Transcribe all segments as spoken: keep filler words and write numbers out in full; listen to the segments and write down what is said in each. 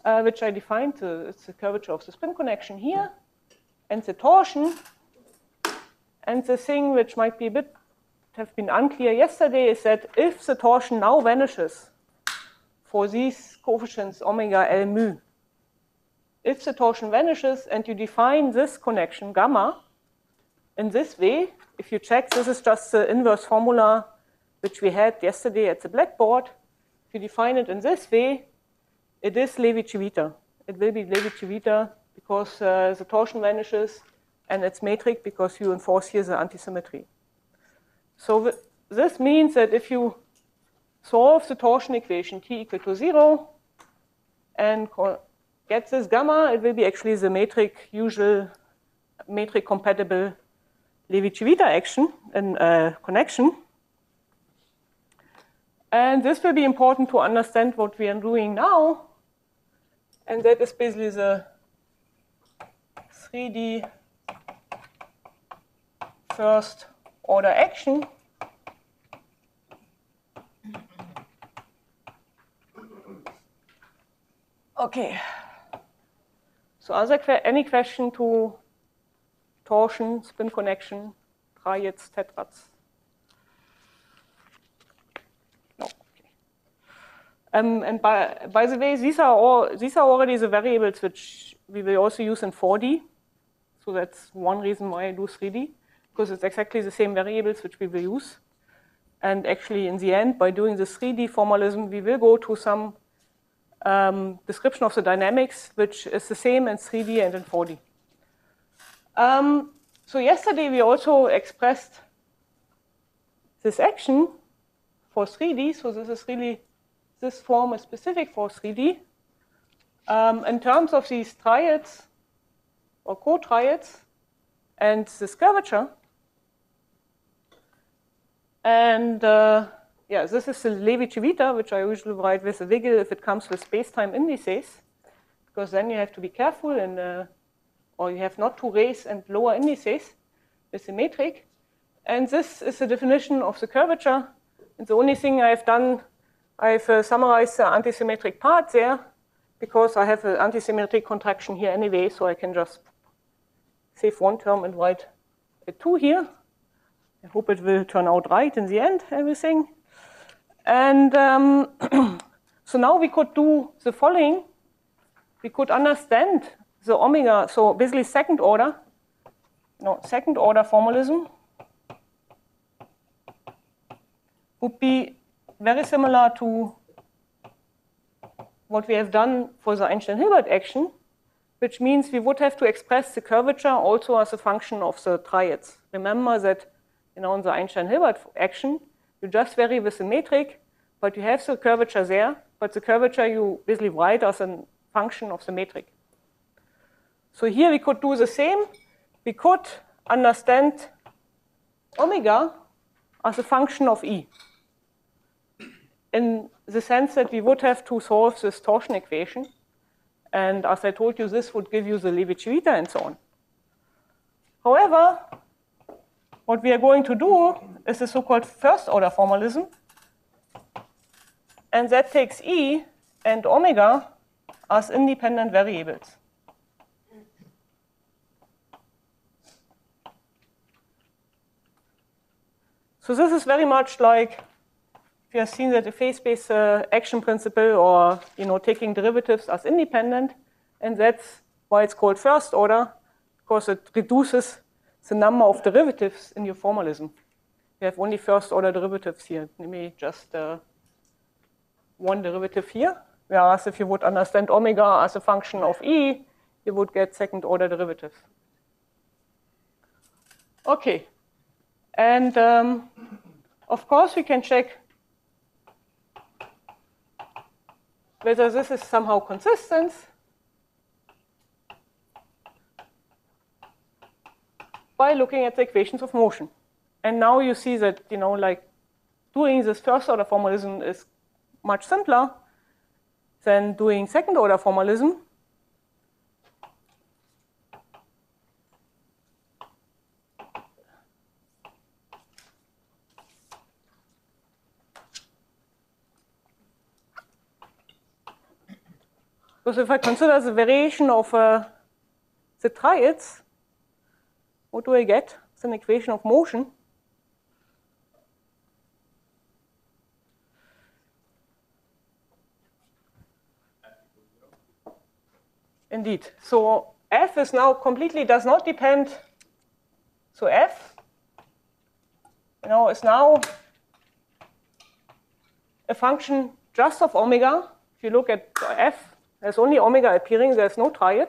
uh, which I defined. Uh, it's the curvature of the spin connection here, and the torsion. And the thing which might be a bit have been unclear yesterday is that if the torsion now vanishes for these coefficients omega L mu, if the torsion vanishes and you define this connection gamma in this way, if you check, this is just the inverse formula which we had yesterday at the blackboard. If you define it in this way, it is Levi-Civita. It will be Levi-Civita because uh, the torsion vanishes, and it's metric because you enforce here the antisymmetry. So this means that if you solve the torsion equation t equal to zero and get this gamma, it will be actually the metric usual metric compatible Levi-Civita action and uh, connection. And this will be important to understand what we are doing now. And that is basically the three D first order action. Okay. So other que any question to torsion, spin connection, triads, tetrads? No. Okay. Um, and by, by the way, these are all these are already the variables which we will also use in four D. So that's one reason why I do three D, because it's exactly the same variables which we will use. And actually, in the end, by doing the three D formalism, we will go to some um, description of the dynamics, which is the same in three D and in four D. Um, so yesterday, we also expressed this action for three D. So this is really, this form is specific for three D. Um, in terms of these triads, or co-triads, and this curvature. And uh, yeah, this is the Levi-Civita, which I usually write with a wiggle if it comes with space-time indices, because then you have to be careful, and uh, or you have not to raise and lower indices with the metric. And this is the definition of the curvature. And the only thing I've done, I've uh, summarized the antisymmetric part there, because I have an antisymmetric contraction here anyway, so I can just save one term and write a two here. I hope it will turn out right in the end, everything. And um, so now we could do the following. We could understand the omega, so basically second order, no, second order formalism would be very similar to what we have done for the Einstein-Hilbert action, which means we would have to express the curvature also as a function of the triads. Remember that, you know, in the Einstein-Hilbert action, you just vary with the metric, but you have the curvature there, but the curvature you basically write as a function of the metric. So here we could do the same. We could understand omega as a function of E, in the sense that we would have to solve this torsion equation. And as I told you, this would give you the Levi-Civita and so on. However, what we are going to do is the so-called first order formalism. And that takes E and omega as independent variables. So this is very much like we have seen that the phase-space uh, action principle, or you know, taking derivatives as independent, and that's why it's called first order, because it reduces the number of derivatives in your formalism. You have only first order derivatives here, maybe just uh, one derivative here, whereas if you would understand omega as a function of E, you would get second order derivatives. Okay, and um, of course we can check whether this is somehow consistent. By looking at the equations of motion. And now you see that, you know, like doing this first order formalism is much simpler than doing second order formalism. Because if I consider the variation of uh, the triads, what do I get? It's an equation of motion. Indeed. So f is now completely does not depend. So f, you know, is now a function just of omega. If you look at f, there's only omega appearing. There's no triad.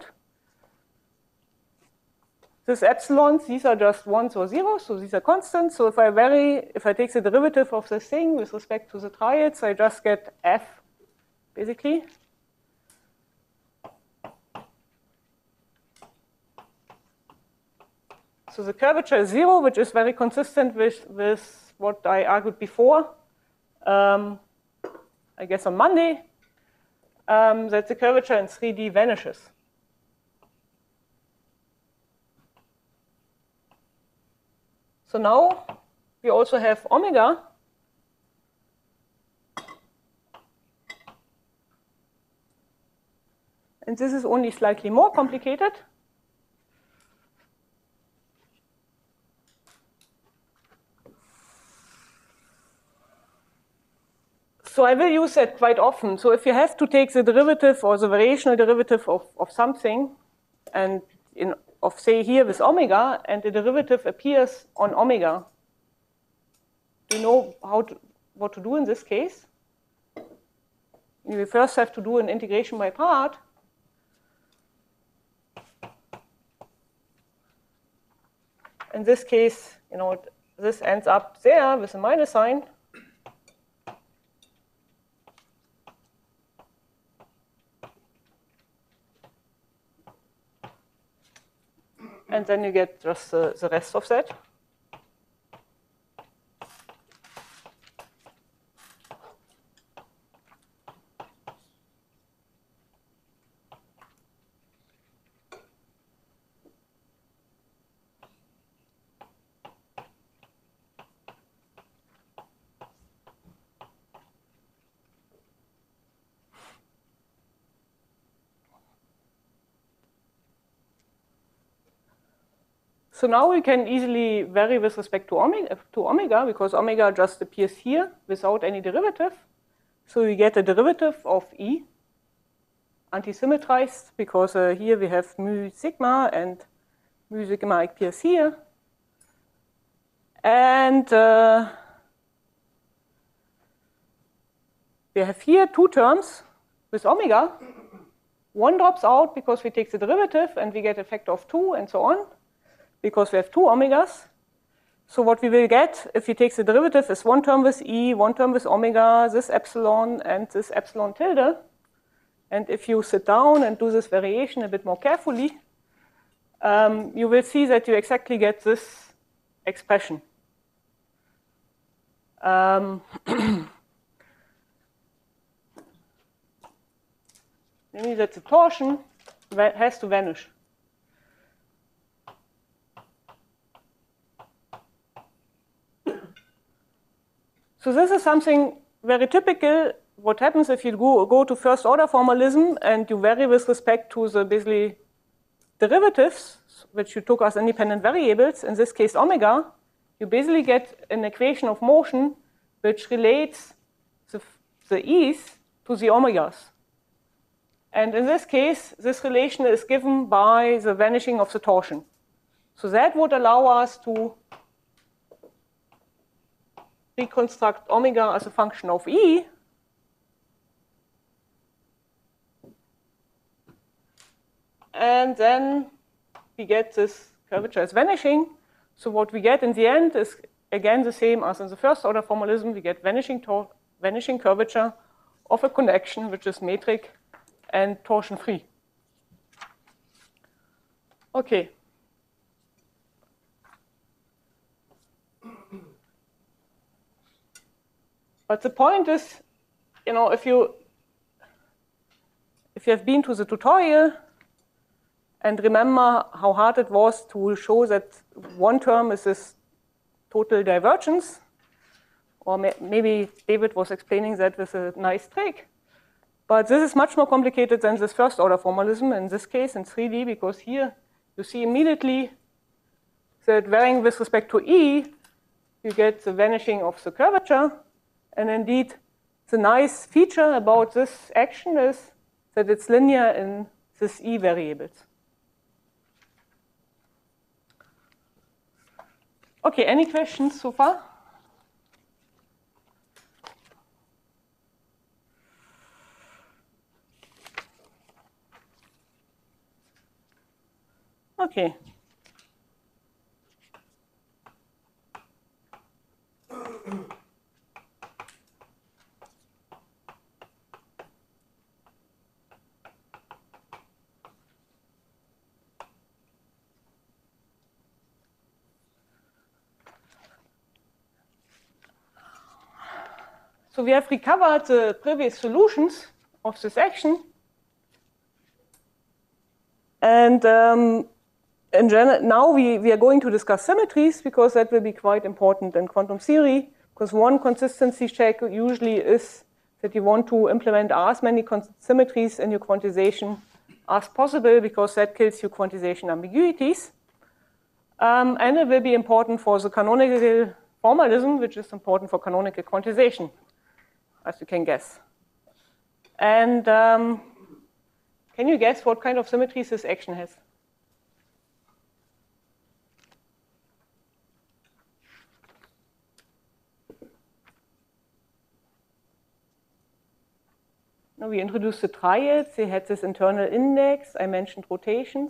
This epsilons, these are just ones or zeros, so these are constants. So if I vary, if I take the derivative of this thing with respect to the triads, I just get f, basically. So the curvature is zero, which is very consistent with, with what I argued before, um, I guess on Monday, um, that the curvature in three D vanishes. So now we also have omega. And this is only slightly more complicated. So I will use that quite often. So if you have to take the derivative or the variational derivative of, of something, and in, of say here with omega, and the derivative appears on omega, do you know how to, what to do in this case? You first have to do an integration by part. In this case, you know, this ends up there with a minus sign. And then you get just the, the rest of that. So now we can easily vary with respect to omega, to omega, because omega just appears here without any derivative. So we get a derivative of E, anti-symmetrized, because uh, here we have mu sigma, and mu sigma appears here. And uh, we have here two terms with omega. One drops out because we take the derivative, and we get a factor of two, and so on, because we have two omegas. So what we will get, if we take the derivative, is one term with E, one term with omega, this epsilon, and this epsilon tilde. And if you sit down and do this variation a bit more carefully, um, you will see that you exactly get this expression. Um, namely that the torsion has to vanish. So this is something very typical. What happens if you go, go to first order formalism and you vary with respect to the basically derivatives, which you took as independent variables, in this case omega, you basically get an equation of motion which relates the, the e's to the omegas. And in this case, this relation is given by the vanishing of the torsion. So that would allow us to reconstruct omega as a function of E. And then we get this curvature as vanishing. So what we get in the end is again the same as in the first order formalism. We get vanishing, vanishing curvature of a connection which is metric and torsion free. Okay. But the point is, you know, if you if you have been to the tutorial and remember how hard it was to show that one term is this total divergence, or may, maybe David was explaining that with a nice trick. But this is much more complicated than this first order formalism in this case in three D, because here you see immediately that varying with respect to E, you get the vanishing of the curvature. And indeed, the nice feature about this action is that it's linear in this E variables. Okay, any questions so far? Okay. So we have recovered the previous solutions of this action. And um, in general, now we, we are going to discuss symmetries, because that will be quite important in quantum theory. Because one consistency check usually is that you want to implement as many symmetries in your quantization as possible, because that kills your quantization ambiguities. Um, and it will be important for the canonical formalism, which is important for canonical quantization, as you can guess. And um, can you guess what kind of symmetries this action has? Now we introduced the triads. They had this internal index. I mentioned rotations.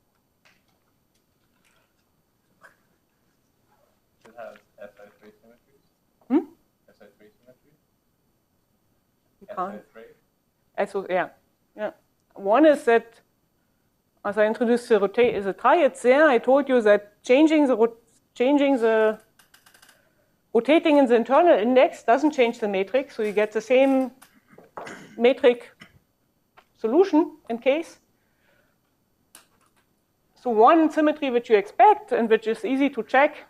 It has S I three symmetries. Hmm? S I three symmetries. You S can't. I three. So, yeah, yeah. One is that, as I introduced the rotate the triads there, I told you that changing the changing the rotating in the internal index doesn't change the metric, so you get the same metric solution in case. So one symmetry which you expect and which is easy to check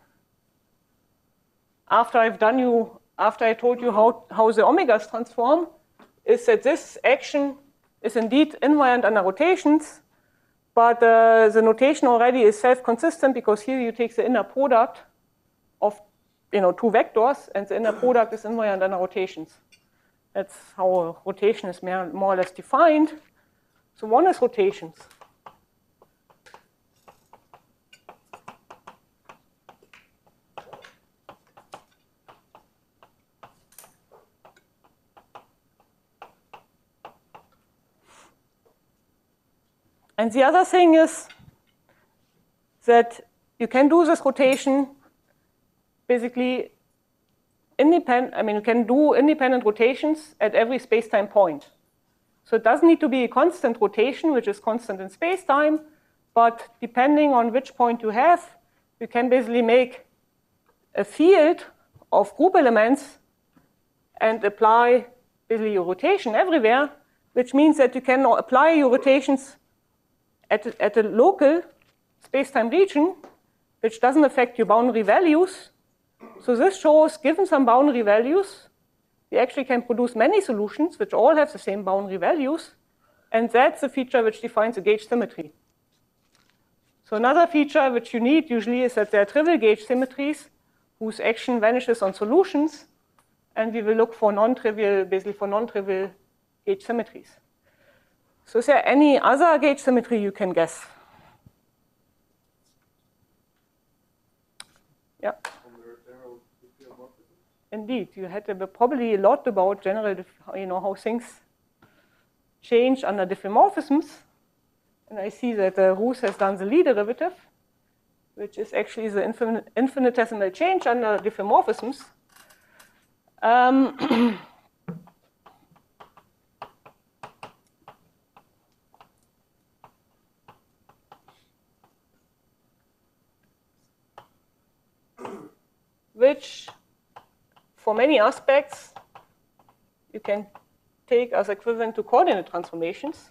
after I've done you after I told you how how the omegas transform is that this action is indeed invariant under rotations, but uh, the notation already is self-consistent, because here you take the inner product of you know two vectors, and the inner product is invariant under rotations. That's how a rotation is more, more or less defined. So one is rotations. And the other thing is that you can do this rotation basically independent. I mean, you can do independent rotations at every space-time point. So it doesn't need to be a constant rotation, which is constant in space-time, but depending on which point you have, you can basically make a field of group elements and apply basically your rotation everywhere, which means that you can apply your rotations at a, at a local space-time region, which doesn't affect your boundary values. So this shows, given some boundary values, we actually can produce many solutions which all have the same boundary values, and that's the feature which defines a gauge symmetry. So another feature which you need usually is that there are trivial gauge symmetries whose action vanishes on solutions, and we will look for non-trivial, basically for non-trivial gauge symmetries. So is there any other gauge symmetry you can guess? Yeah. Indeed, you had uh, probably a lot about general, you know, how things change under diffeomorphisms. And I see that uh, Roos has done the Lie derivative, which is actually the infin infinitesimal change under diffeomorphisms. Um, which, for many aspects, you can take as equivalent to coordinate transformations.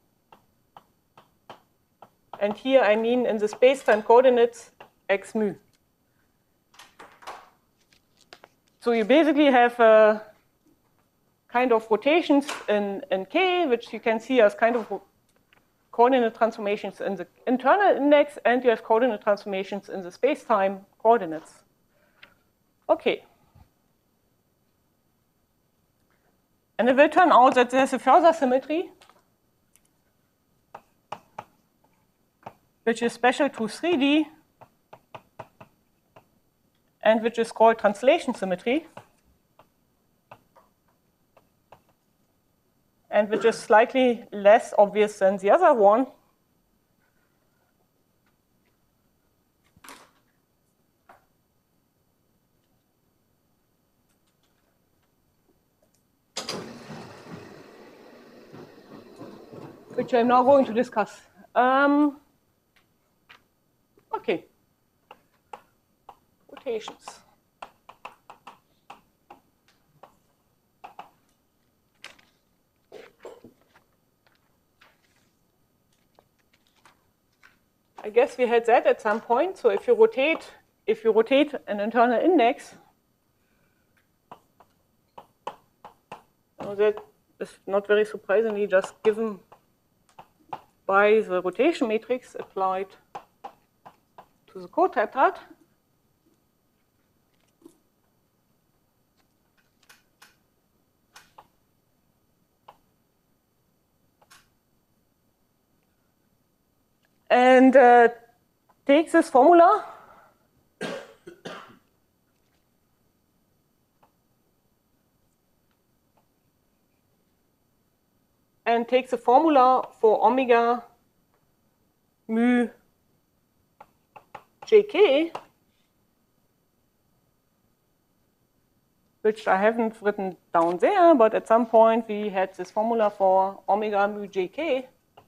And here I mean in the space-time coordinates x mu. So you basically have a kind of rotations in, in K, which you can see as kind of coordinate transformations in the internal index, and you have coordinate transformations in the space-time coordinates. Okay. And it will turn out that there's a further symmetry, which is special to three D, and which is called translation symmetry, and which is slightly less obvious than the other one. Which I'm now going to discuss. Um, okay. Rotations. I guess we had that at some point. So if you rotate, if you rotate an internal index, well, that is not very surprisingly just given by the rotation matrix applied to the cotetrad. And uh, take this formula and take the formula for omega mu jk, which I haven't written down there, but at some point we had this formula for omega mu jk.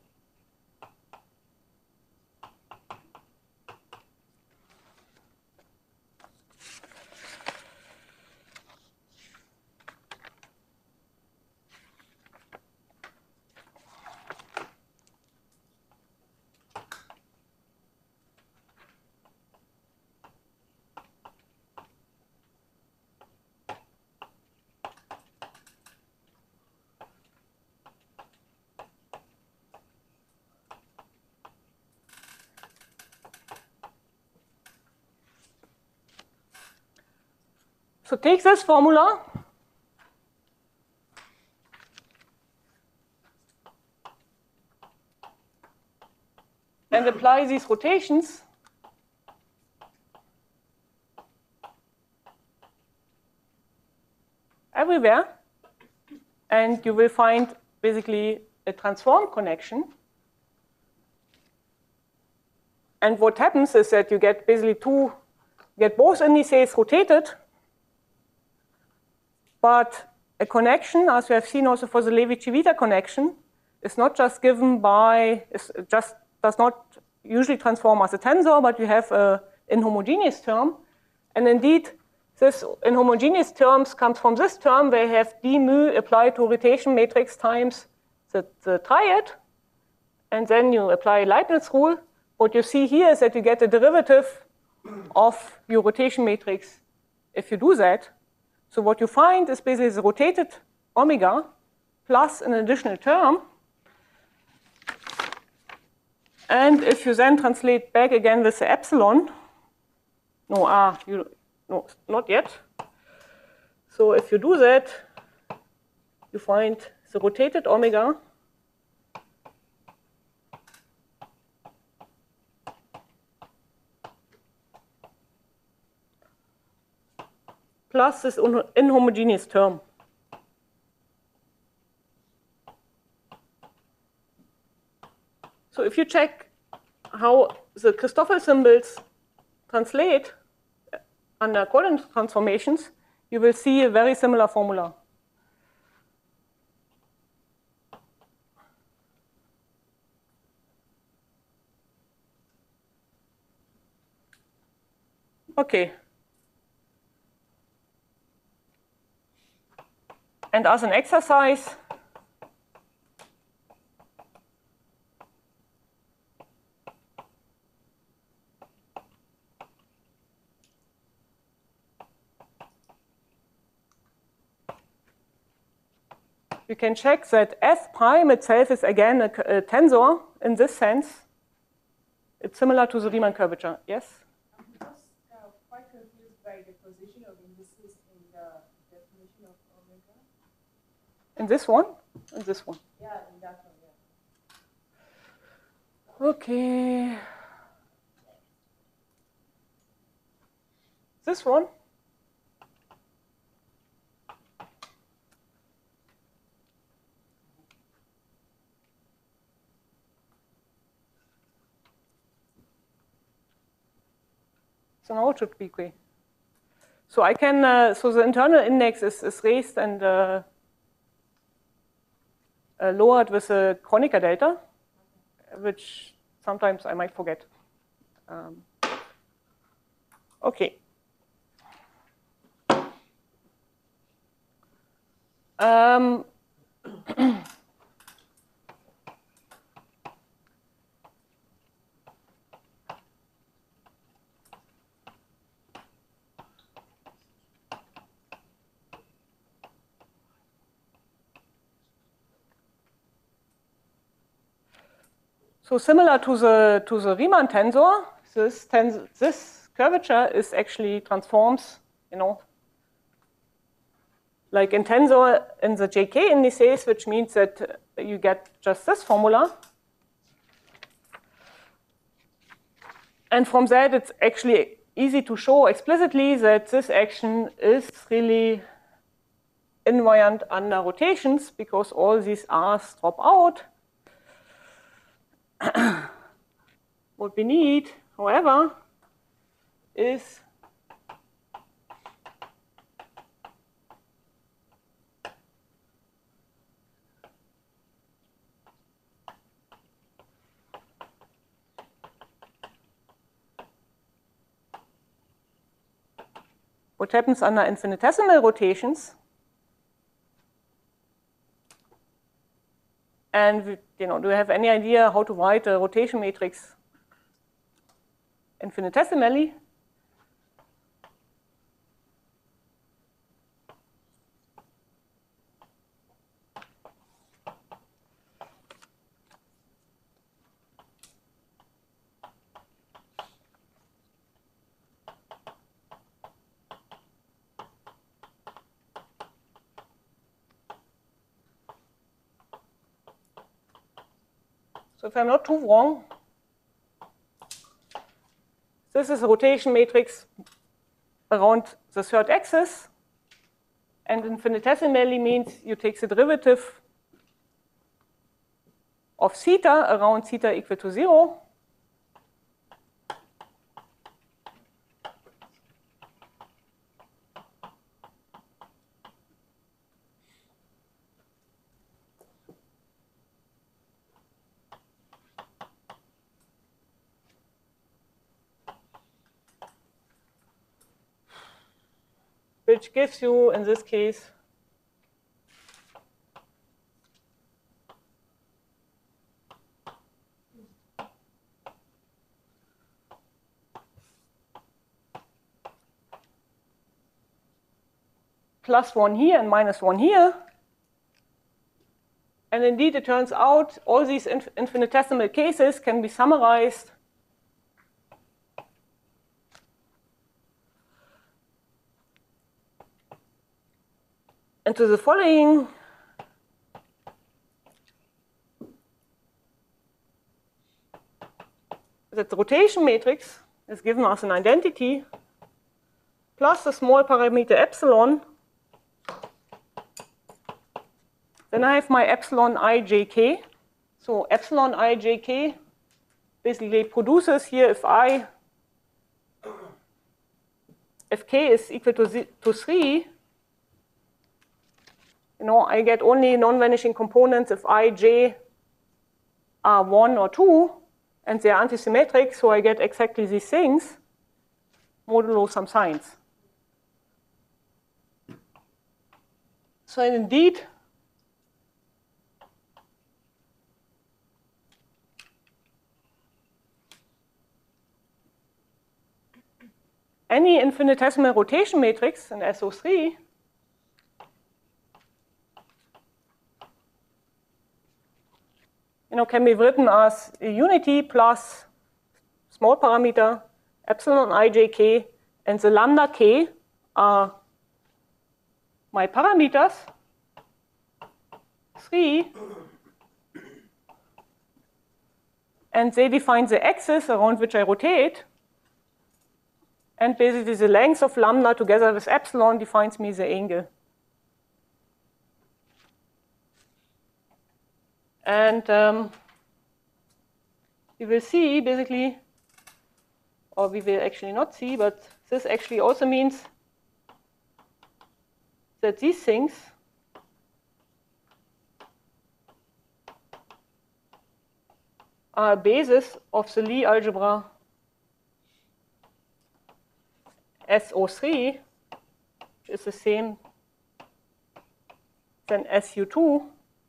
So take this formula and apply these rotations everywhere, and you will find basically a transform connection. And what happens is that you get basically two, get both indices rotated, but a connection, as we have seen also for the Levi-Civita connection, is not just given by, is just does not usually transform as a tensor, but you have an inhomogeneous term. And indeed, this inhomogeneous terms comes from this term where you have d mu applied to rotation matrix times the, the triad, and then you apply Leibniz rule. What you see here is that you get a derivative of your rotation matrix if you do that. So what you find is basically the rotated omega plus an additional term. And if you then translate back again with the epsilon, no, ah, you, no, not yet. So if you do that, you find the rotated omega plus this inhomogeneous term. So if you check how the Christoffel symbols translate under coordinate transformations, you will see a very similar formula. Okay. And as an exercise, we can check that F prime itself is again a, a tensor in this sense. It's similar to the Riemann curvature. Yes? I'm just uh, quite confused by the position of indices in the definition of omega. In this one? In this one. Yeah, in that one, yeah. Okay. This one. So now it should be okay. So I can, uh, so the internal index is, is raised and uh, uh, lowered with a Kronecker delta, which sometimes I might forget. Um, okay. Um, So similar to the to the Riemann tensor, this tens this curvature is actually transforms, you know, like in tensor in the J K indices, which means that you get just this formula. And from that, it's actually easy to show explicitly that this action is really invariant under rotations because all these R's drop out. What we need, however, is what happens under infinitesimal rotations. And you know, do you have any idea how to write a rotation matrix infinitesimally? So if I'm not too wrong, this is a rotation matrix around the third axis. And infinitesimally means you take the derivative of theta around theta equal to zero. Which gives you, in this case, plus one here and minus one here. And indeed, it turns out all these inf infinitesimal cases can be summarized into the following. That the rotation matrix is given as an identity plus a small parameter epsilon. Then I have my epsilon ijk. So epsilon ijk basically produces here if I, if k is equal to, z, to three, you know, I get only non-vanishing components if I, j are one or two, and they are antisymmetric, so I get exactly these things, modulo some signs. So indeed, any infinitesimal rotation matrix in S O three you know, can be written as a unity plus small parameter epsilon ijk, and the lambda k are my parameters, three, and they define the axis around which I rotate, and basically the length of lambda together with epsilon defines me the angle. And um, we will see basically, or we will actually not see, but this actually also means that these things are a basis of the Lie algebra S O three, which is the same than S U two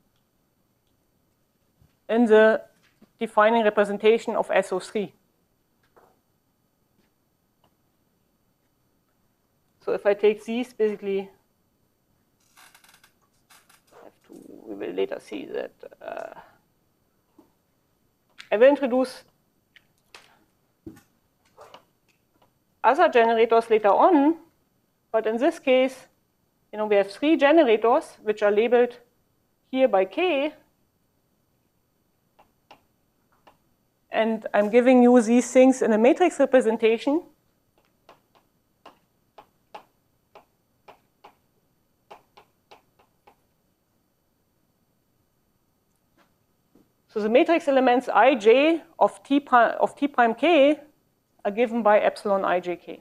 in the defining representation of S O three. So if I take these, basically, have to, we will later see that uh, I will introduce other generators later on, but in this case, you know, we have three generators which are labeled here by K, and I'm giving you these things in a matrix representation. So the matrix elements ij of t prime, of t prime k are given by epsilon ijk.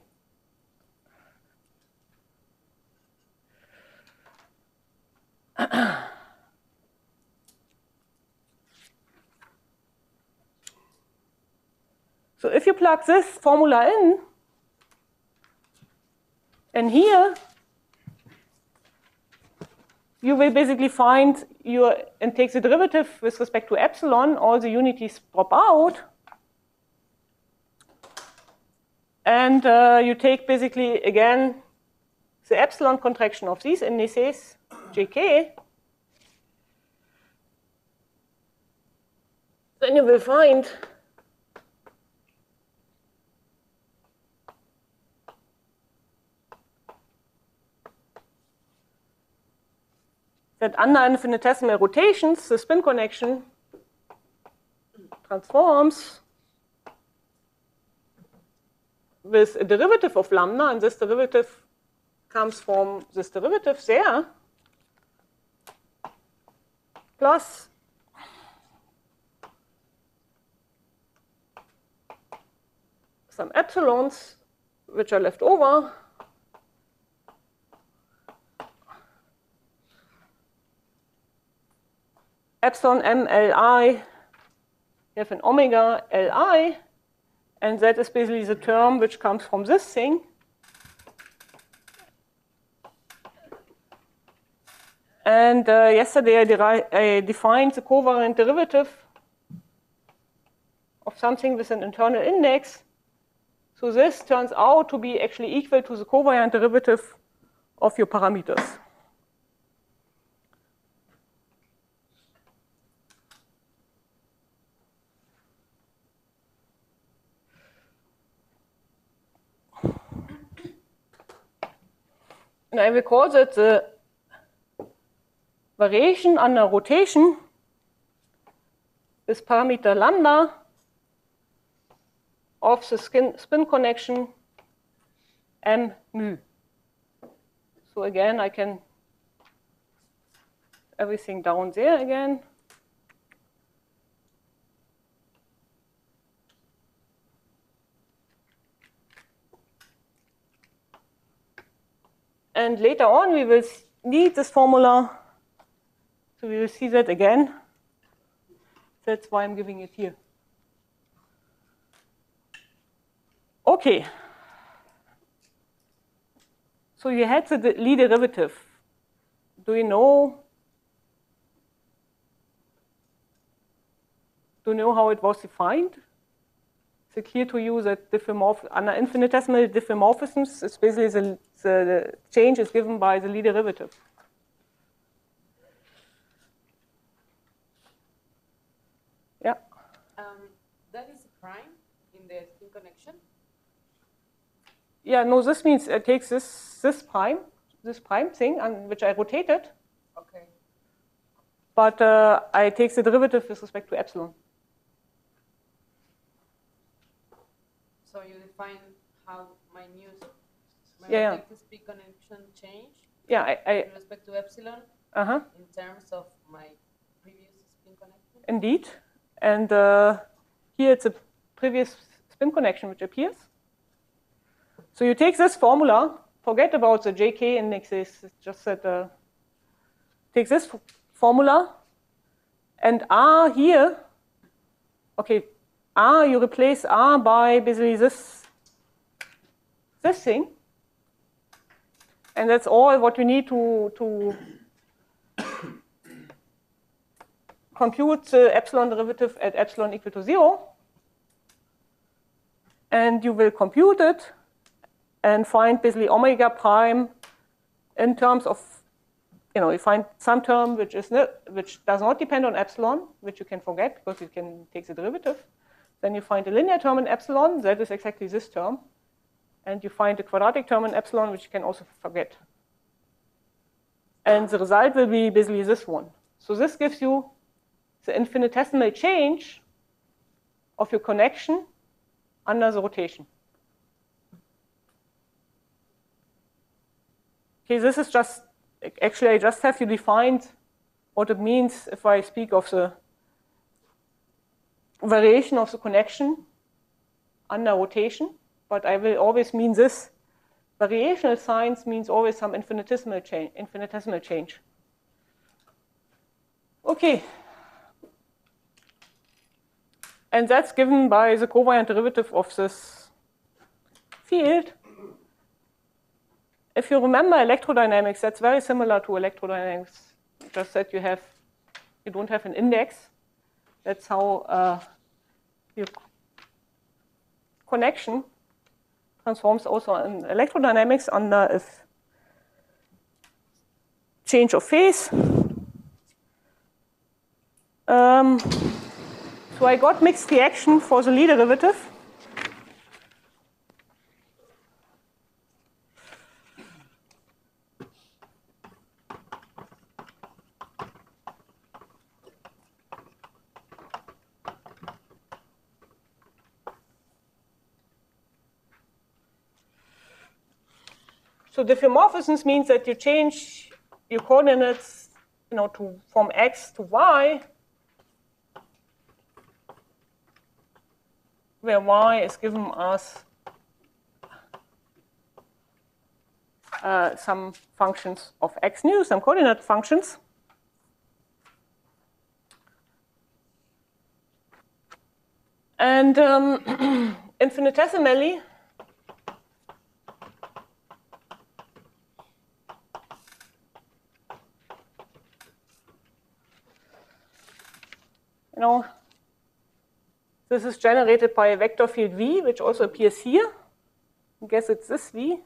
So if you plug this formula in, and here you will basically find your, and take the derivative with respect to epsilon, all the unities drop out. And uh, you take basically, again, the epsilon contraction of these indices, jk. Then you will find that under infinitesimal rotations, the spin connection transforms with a derivative of lambda, and this derivative comes from this derivative there, plus some epsilons which are left over, epsilon m li, you have an omega li, and that is basically the term which comes from this thing. And uh, yesterday I, deri I defined the covariant derivative of something with an internal index. So this turns out to be actually equal to the covariant derivative of your parameters. And I will call that the variation under rotation with parameter lambda of the spin, spin connection m mu. So again, I can everything down there again. And later on, we will need this formula. So we will see that again. That's why I'm giving it here. Okay. So you had the Lie derivative. Do you know? Do you know how it was defined? Is it clear to you that diffeomorph under infinitesimal diffeomorphisms, it's basically the, the, the change is given by the Lie derivative? Um, that is a prime in the spin connection. Yeah, no, this means it takes this this prime, this prime thing, on which I rotated, Okay. but uh, I take the derivative with respect to epsilon. So you define how my new my Yeah, yeah. rotated spin connection change Yeah, I, I with respect to epsilon uh-huh, in terms of my previous spin connection. indeed. And uh, here it's a previous spin connection which appears. So you take this formula, forget about the J K indexes, it's just that uh, take this f- formula, and R here, okay, R, you replace R by basically this, this thing. And that's all what you need to, to compute the epsilon derivative at epsilon equal to zero. And you will compute it and find basically omega prime in terms of, you know, you find some term which is no, which does not depend on epsilon, which you can forget because you can take the derivative. Then you find a linear term in epsilon, that is exactly this term. And you find a quadratic term in epsilon, which you can also forget. And the result will be basically this one. So this gives you the infinitesimal change of your connection under the rotation. Okay, this is just, actually I just have you defined what it means if I speak of the variation of the connection under rotation, but I will always mean this. Variational signs means always some infinitesimal change. Infinitesimal change. Okay. And that's given by the covariant derivative of this field. If you remember electrodynamics, that's very similar to electrodynamics, just that you have, you don't have an index. That's how uh, your connection transforms also in electrodynamics under a change of phase. Um, so I got mixed reaction for the Lie derivative. So diffeomorphisms means that you change your coordinates, you know, to from x to y, where y is given as uh, some functions of x nu, some coordinate functions. And um, infinitesimally, you know, this is generated by a vector field V, which also appears here. I guess it's this V.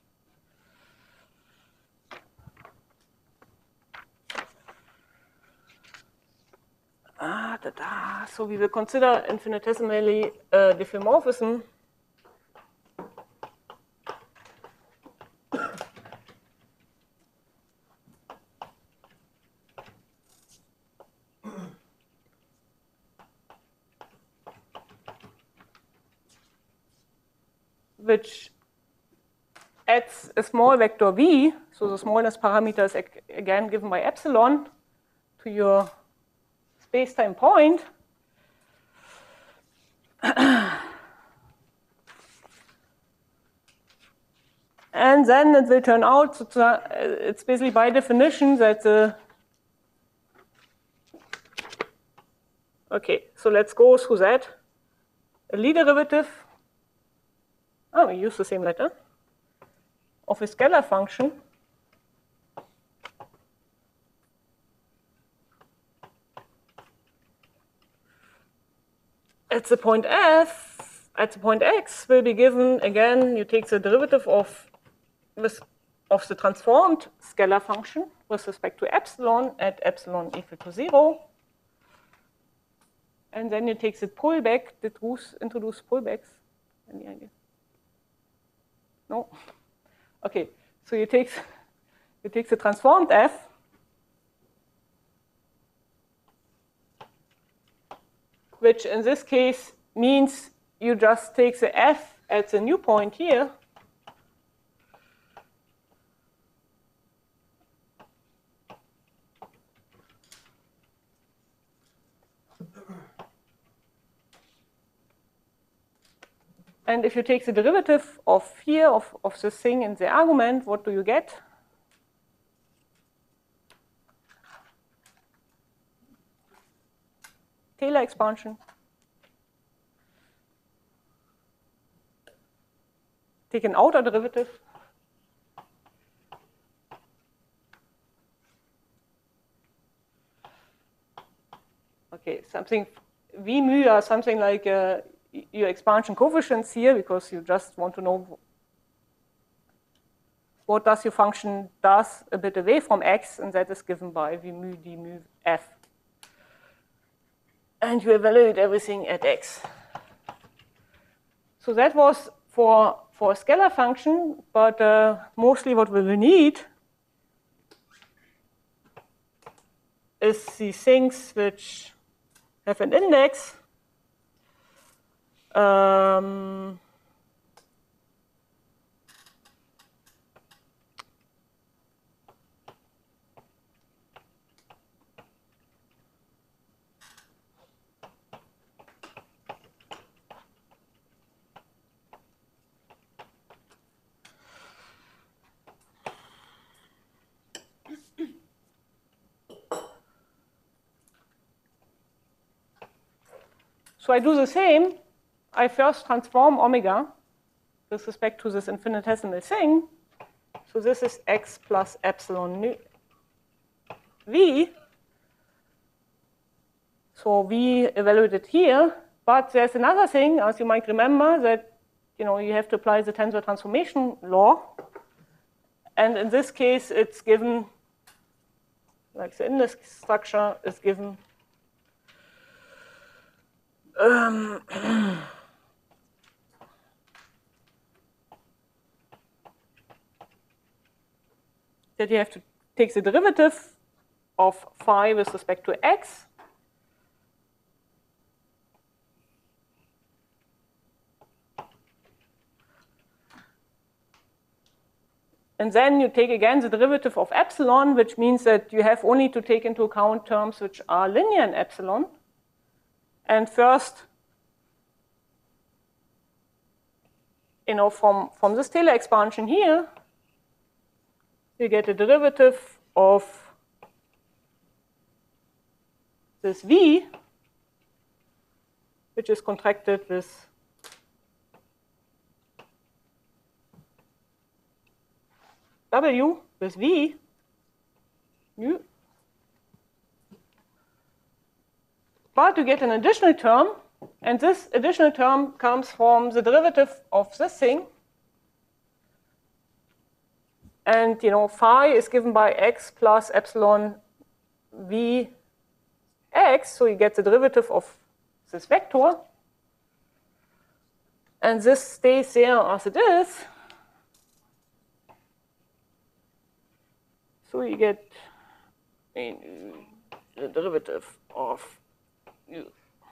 Ah, da, da. So we will consider infinitesimally uh, diffeomorphism. Which adds a small vector v, so the smallness parameter is again given by epsilon, to your space-time point. And then it will turn out, it's basically by definition that the, okay, so let's go through that. A Lie derivative, oh, we use the same letter, of a scalar function at the point f, at the point x will be given, again, you take the derivative of, of the transformed scalar function with respect to epsilon at epsilon equal to zero. And then you take the pullback, the truth introduce pullbacks. Any idea? No? Okay, so you take, you take the transformed f, which in this case means you just take the f at the new point here, and if you take the derivative of here, of, of this thing in the argument, what do you get? Taylor expansion. Take an outer derivative. Okay, something, V mu are something like uh, your expansion coefficients here, because you just want to know what does your function does a bit away from x, and that is given by V mu d mu f. And you evaluate everything at x. So that was for, for a scalar function, but uh, mostly what we will need is the things which have an index. Um, So I do the same. I first transform omega with respect to this infinitesimal thing. So this is x plus epsilon nu v. So v evaluated here. But there's another thing, as you might remember, that you know you have to apply the tensor transformation law. And in this case, it's given, like the index structure is given. Um, that you have to take the derivative of phi with respect to x. And then you take again the derivative of epsilon, which means that you have only to take into account terms which are linear in epsilon. And first, you know, from, from this Taylor expansion here, you get a derivative of this v, which is contracted with w, with v, mu. But you get an additional term, and this additional term comes from the derivative of this thing. And you know, phi is given by x plus epsilon v x, so you get the derivative of this vector. And this stays there as it is. So you get the derivative of u.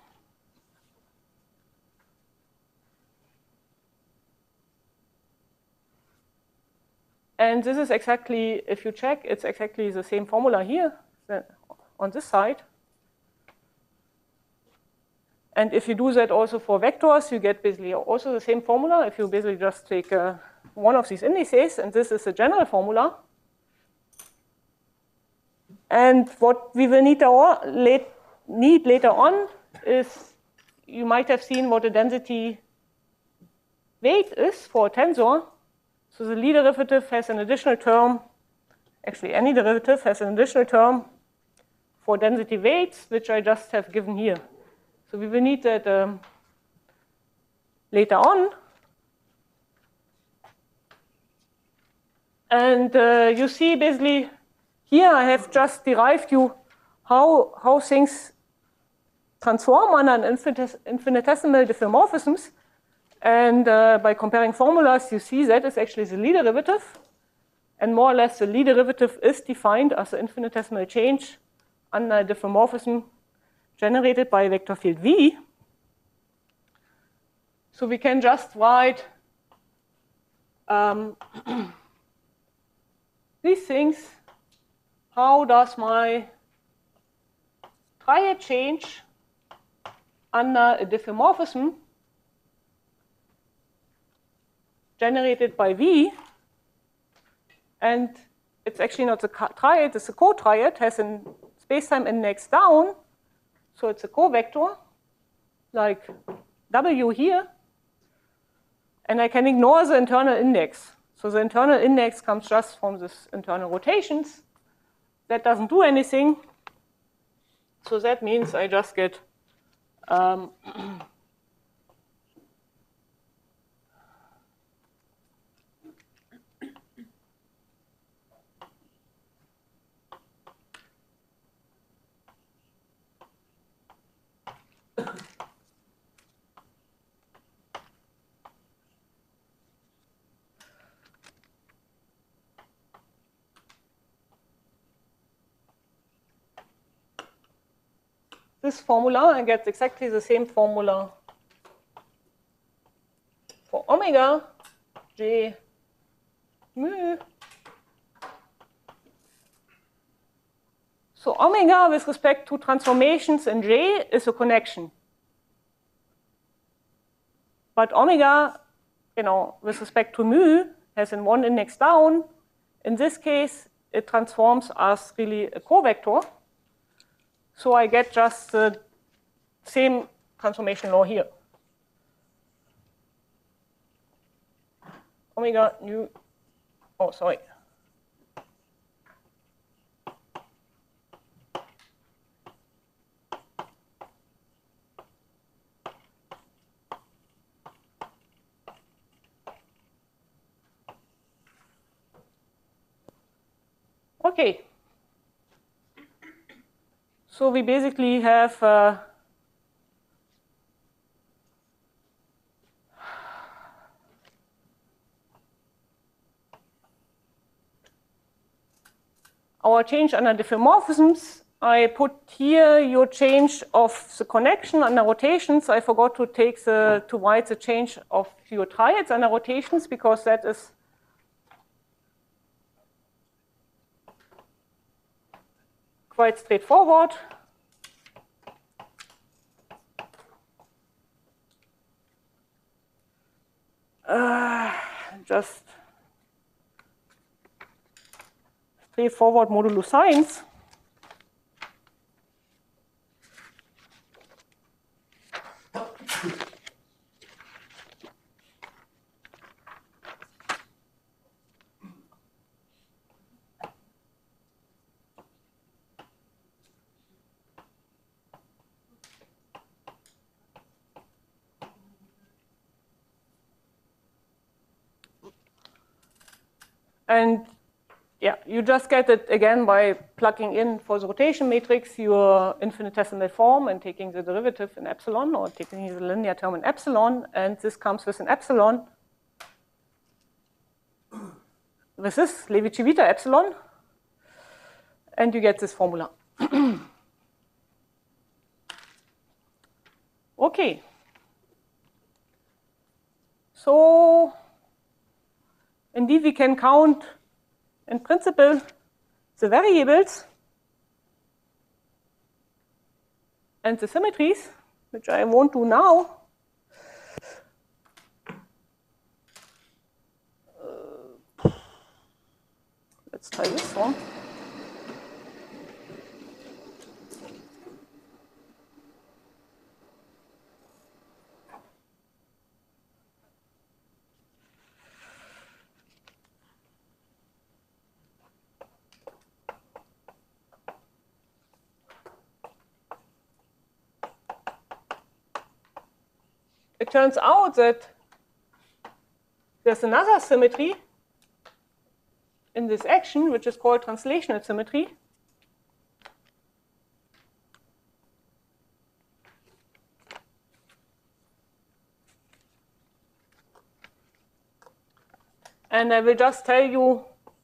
And this is exactly, if you check, it's exactly the same formula here on this side. And if you do that also for vectors, you get basically also the same formula. If you basically just take uh, one of these indices, and this is the general formula. And what we will need, late, need later on is, you might have seen what the density weight is for a tensor. So the Lie derivative has an additional term, actually any derivative has an additional term for density weights, which I just have given here. So we will need that um, later on. And uh, you see basically here I have just derived you how, how things transform under an infinitesimal diffeomorphisms. And uh, by comparing formulas, you see that is actually the Lie derivative. And more or less, the Lie derivative is defined as an infinitesimal change under a diffeomorphism generated by a vector field V. So we can just write um, these things. How does my triad change under a diffeomorphism generated by V? And it's actually not a triad, it's a co-triad, has a spacetime index down. So it's a co-vector, like W here. And I can ignore the internal index. So the internal index comes just from this internal rotations. That doesn't do anything. So that means I just get um, this formula. I get exactly the same formula for omega j mu. So omega with respect to transformations in J is a connection. But omega, you know, with respect to mu has in one index down. In this case, it transforms as really a covector. So I get just the same transformation law here. Omega nu, oh, sorry. Okay. So we basically have uh, our change under diffeomorphisms. I put here your change of the connection under rotations. I forgot to take the to write the change of your triads under rotations because that is quite straightforward. Uh, just straightforward modulo sines. And yeah, you just get it again by plugging in for the rotation matrix your infinitesimal form and taking the derivative in epsilon or taking the linear term in epsilon. And this comes with an epsilon. This is Levi-Civita epsilon. And you get this formula. Okay. So indeed, we can count, in principle, the variables and the symmetries, which I won't do now. Uh, let's try this one. It turns out that there's another symmetry in this action, which is called translational symmetry. And I will just tell you,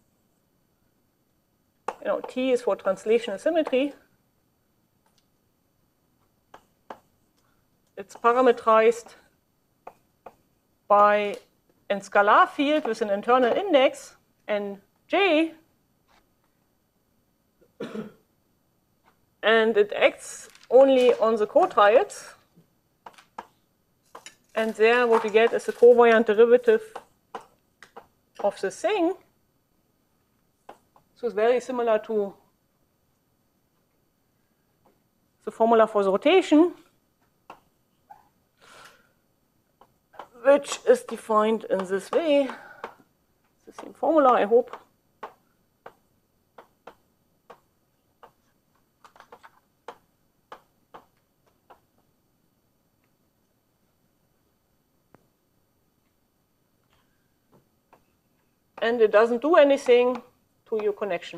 you know, T is for translational symmetry. It's parameterized by a scalar field with an internal index and J, and it acts only on the cotriads. And there what we get is the covariant derivative of the thing. So it's very similar to the formula for the rotation, which is defined in this way. It's the same formula, I hope. And it doesn't do anything to your connection.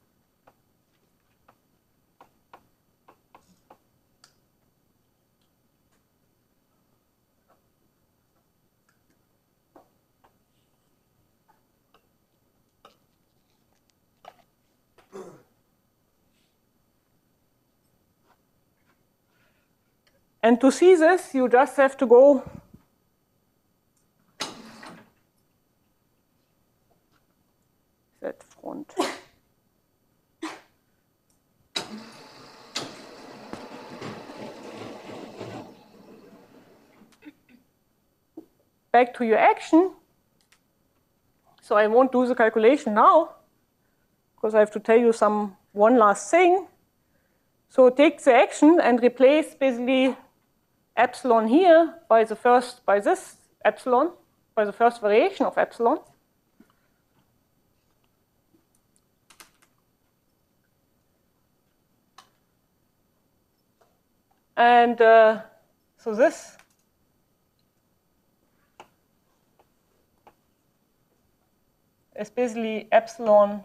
And to see this, you just have to go that front. Back to your action. So I won't do the calculation now, because I have to tell you some one last thing. So take the action and replace basically epsilon here by the first, by this epsilon, by the first variation of epsilon. And uh, so this is basically epsilon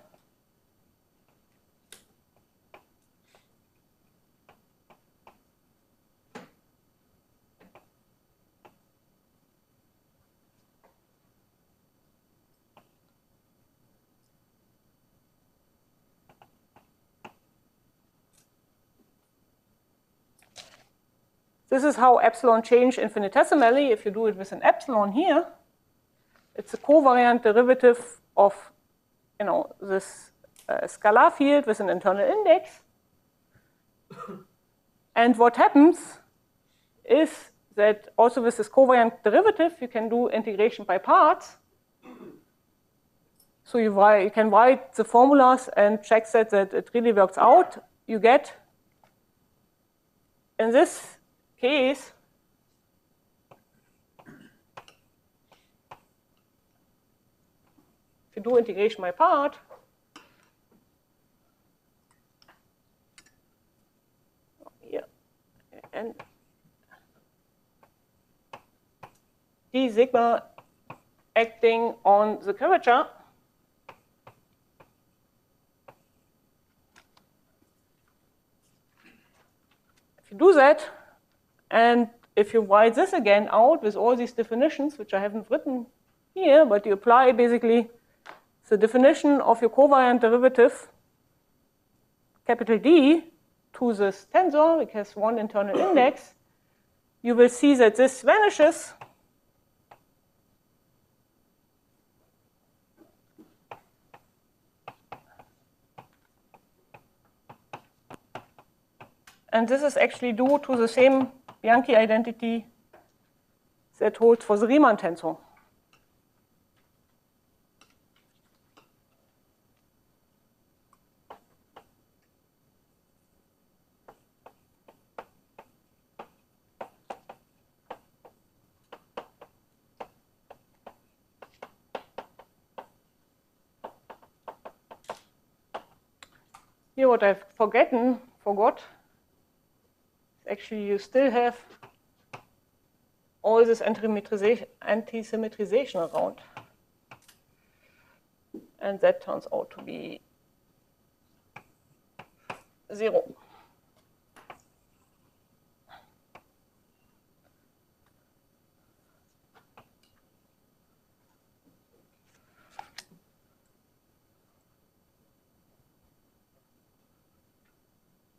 This is how epsilon change infinitesimally. If you do it with an epsilon here, it's a covariant derivative of, you know, this uh, scalar field with an internal index. And what happens is that also with this covariant derivative, you can do integration by parts. So you, write, you can write the formulas and check that, that it really works out. You get, in this case, if you do integration by part, here, and d sigma acting on the curvature, if you do that, and if you write this again out with all these definitions, which I haven't written here, but you apply basically the definition of your covariant derivative, capital D, to this tensor, which has one internal index, you will see that this vanishes. And this is actually due to the same Bianchi identity that holds for the Riemann tensor. Here what I've forgotten, forgot, actually you still have all this anti-symmetrization around. And that turns out to be zero.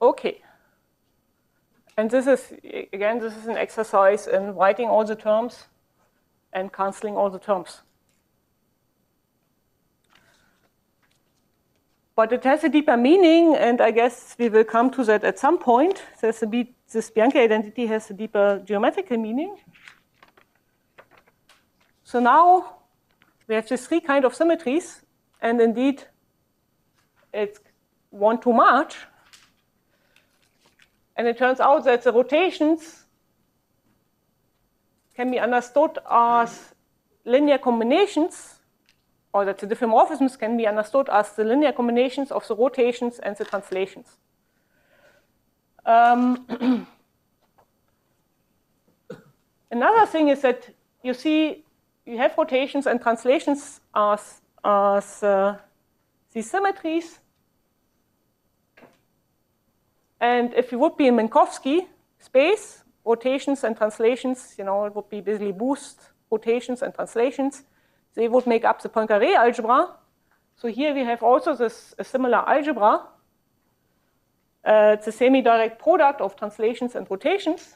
Okay. And this is, again, this is an exercise in writing all the terms and canceling all the terms. But it has a deeper meaning, and I guess we will come to that at some point. There's a bit, this Bianchi identity has a deeper geometrical meaning. So now we have these three kind of symmetries, and indeed it's one too much. And it turns out that the rotations can be understood as linear combinations, or that the diffeomorphisms can be understood as the linear combinations of the rotations and the translations. Um, another thing is that you see you have rotations and translations as, as uh, these symmetries. And if you would be in Minkowski space, rotations and translations, you know, it would be basically boost rotations and translations. They would make up the Poincaré algebra. So here we have also this a similar algebra. Uh, it's a semi-direct product of translations and rotations.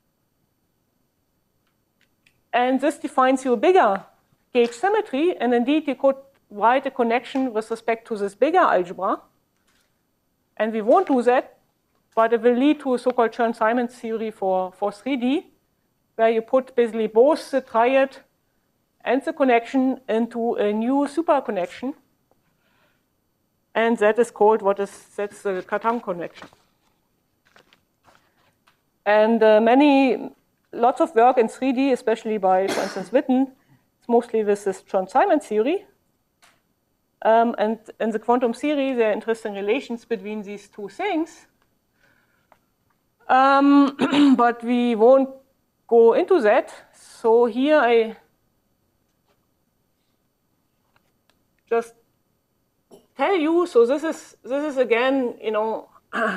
And this defines you a bigger gauge symmetry. And indeed, you could write a connection with respect to this bigger algebra. And we won't do that, but it will lead to a so-called Chern-Simons theory for, for three D, where you put basically both the triad and the connection into a new super connection. And that is called what is, that's the Cartan connection. And uh, many, lots of work in three D, especially by, for instance, Witten, it's mostly with this Chern-Simons theory. Um, and in the quantum theory, there are interesting relations between these two things. Um, but we won't go into that. So here I just tell you, so this is, this is again, you know,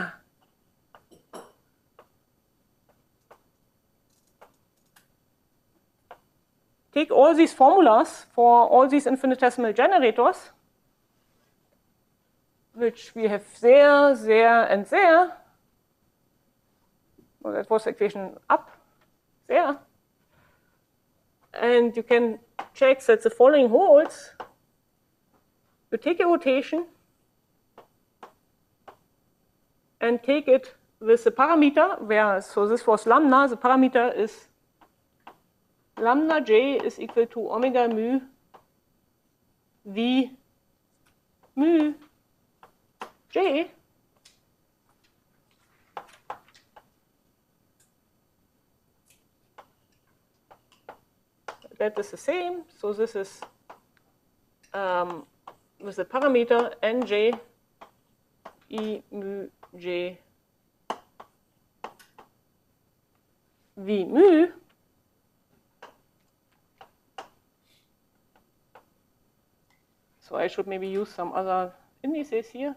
take all these formulas for all these infinitesimal generators, which we have there, there, and there. Well, that was equation up there. And you can check that the following holds. You take a rotation and take it with a parameter where, so this was lambda, the parameter is lambda j is equal to omega mu v mu j. That is the same, so this is um, with the parameter nj e mu j v mu. So I should maybe use some other indices here.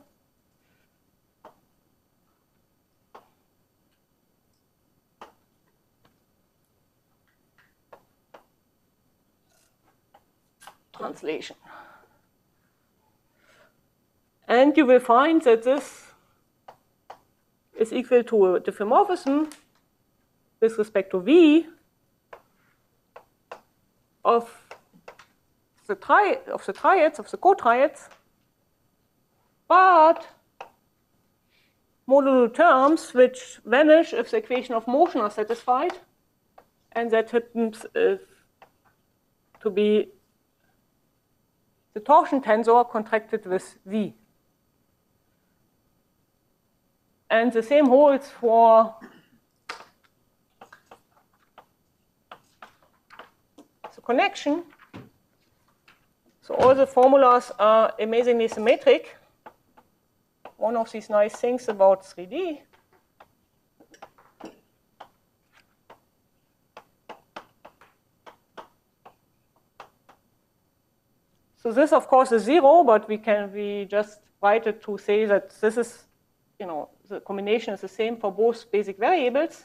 Translation. And you will find that this is equal to a diffeomorphism with respect to V of the tri of the triads, of the cotriads, but modulo terms which vanish if the equation of motion are satisfied, and that happens if to be the torsion tensor contracted with V. And the same holds for the connection. So all the formulas are amazingly symmetric. One of these nice things about three D. So this, of course, is zero, but we can we just write it to say that this is, you know, the combination is the same for both basic variables.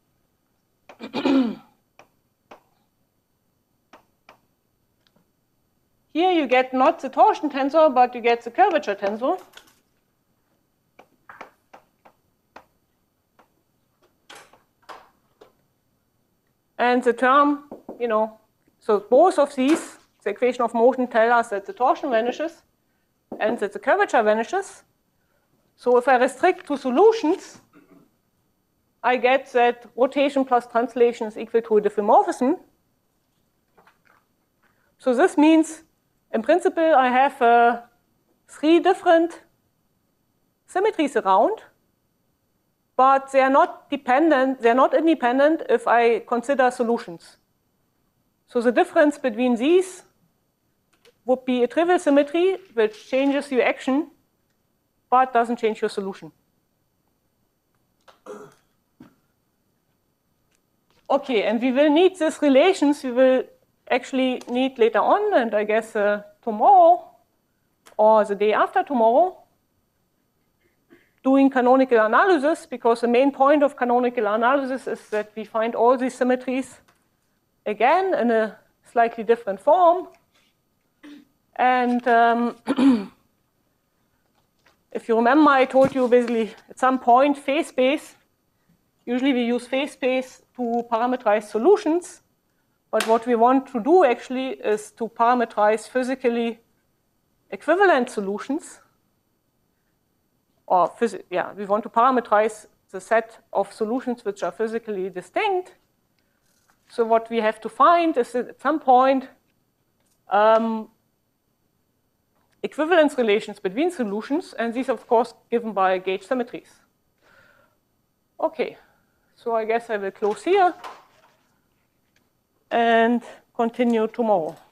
Here you get not the torsion tensor, but you get the curvature tensor. And the term, you know, so both of these, the equation of motion, tell us that the torsion vanishes and that the curvature vanishes. So if I restrict to solutions, I get that rotation plus translation is equal to a diffeomorphism. So this means, in principle, I have uh, three different symmetries around, but they are not dependent, they are not independent if I consider solutions. So the difference between these would be a trivial symmetry which changes your action but doesn't change your solution. Okay, and we will need these relations, we will actually need later on, and I guess uh, tomorrow or the day after tomorrow, doing canonical analysis, because the main point of canonical analysis is that we find all these symmetries again in a slightly different form. And um, if you remember, I told you basically at some point phase space, usually we use phase space to parameterize solutions, but what we want to do actually is to parameterize physically equivalent solutions. Or yeah, we want to parameterize the set of solutions which are physically distinct. So what we have to find is that at some point um, equivalence relations between solutions, and these are of course given by gauge symmetries. Okay, so I guess I will close here and continue tomorrow.